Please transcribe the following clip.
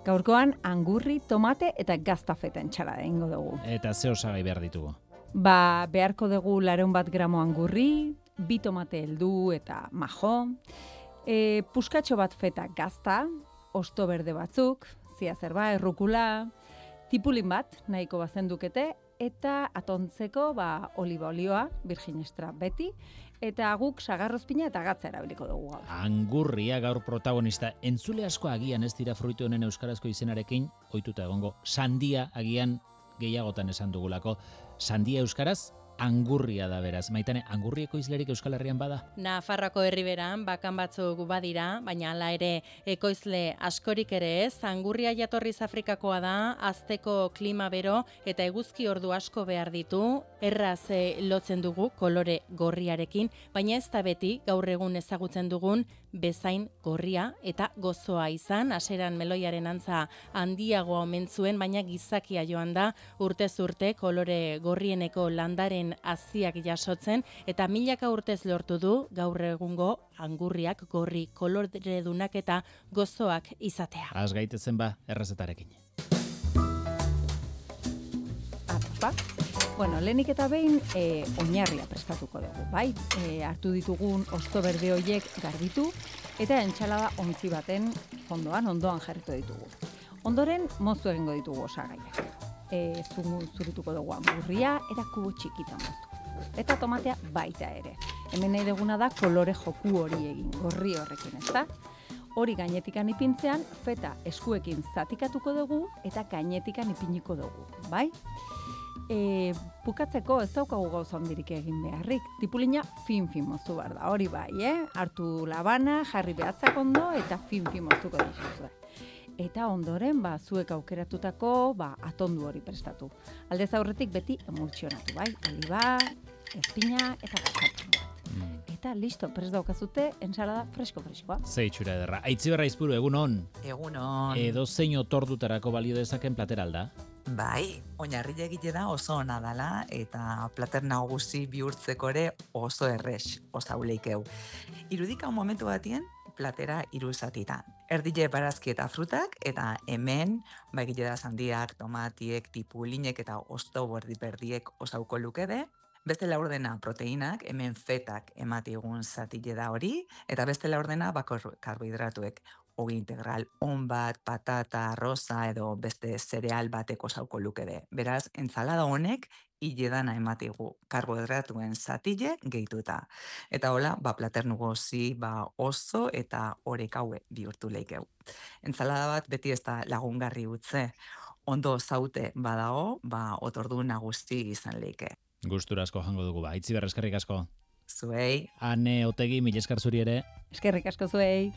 Gaurkoan angurri, tomate eta gaztafeta entsalada egingo dugu. Eta ze osagai behar ditugu? Beharko dugu 100 gramo angurri, 2 tomate heldu eta majo, puskatxo bat feta gazta, osto berde batzuk, ziazerba, errukula, tipulin bat nahiko bazendukete, eta atontzeko oliba olioa, virgin extra beti, eta guk sagarrozpina eta gatza erabiliko dugu gaur. Angurria gaur protagonista. Entzule asko agian ez dira fruitu honen euskarazko izenarekin ohituta egongo. Sandia agian gehiagotan esan dugulako. Sandia euskaraz angurria da beraz. Maitane, angurrieko izlerik Euskal Herrian bada? Nafarroako herriberan bakan batzuk badira, baina hala ere ekoizle askorik ere ez. Angurria jatorriz Afrikakoa da, azteko klima bero eta eguzki ordu asko behar ditu. Erraz lotzen dugu kolore gorriarekin, baina ez da beti gaur egun ezagutzen dugun bezain gorria eta gozoa izan. Hasieran meloiaren antza handiagoa omen zuen, baina gizakia joan da urtez urte kolore gorrieneko landaren haziak jasotzen eta milaka urtez lortu du gaur egungo angurriak gorri koloredunak eta gozoak izatea. Az gaitezen errezetarekin. Lehenik eta behin oinarria prestatuko dugu, bai? Hartu ditugun osto berde horiek garbitu eta entsalada ontzi baten ondoan jarriko ditugu. Ondoren moztu egingo ditugu osagaiak. Zurituko dugu angurria eta kubo txikitan moztu. Eta tomatea baita ere. Hemen nahi duguna da kolore joku hori egin, gorri horrekin, ezta? Hori gainetikan ipintzean, feta eskuekin zatikatuko dugu eta gainetikan ipiniko dugu, bai? Bukatzeko ez daukagu gauza handirik egin beharrik. Tipulina fin-fin moztu behar da, hori bai, hartu labana, jarri behatzak ondo eta fin-fin moztuko dituzue. Eta ondoren, zuek aukeratutako atondu hori prestatu. Aldez aurretik beti emultsionatu, bai? Oliba, ezpina eta gaztatu bat. Eta listo, prest daukazute, ensalada fresko-freskoa. Ze itxura ederra. Aitziberra Izpuru, egunon? Egunon. Edo zein otordutarako balio dezaken plater alda? Bai, oinarri egite da oso ona dela eta plater nagusi bihurtzeko ere oso errex, osauleikeu. Irudika momentu batien, platera 3 zatitan. Erdile barazki eta frutak, eta hemen, egite da sandiak, tomatiek, tipulinek eta osto berdiek osauko lukede. Beste laurdena proteinak, hemen fetak ematigun zatile da hori, eta beste laurdena karbohidratuek. Ogi integral on bat, patata, arroza edo beste zereal bateko osauko lukede. Beraz, entzalada honek hiledana ematigu karbohidratuen zatile gehituta. Eta hola, plater nugozi oso eta orekaue bihurtu leikeu. Entzalada bat beti ez da lagungarri utze. Ondo zaute badago, otordu nagusi izan leike. Gustura asko jango dugu, Aitziber, eskerrik asko. Zuei. Ane Otegi, mil esker zuri ere. Eskerrik asko zuei.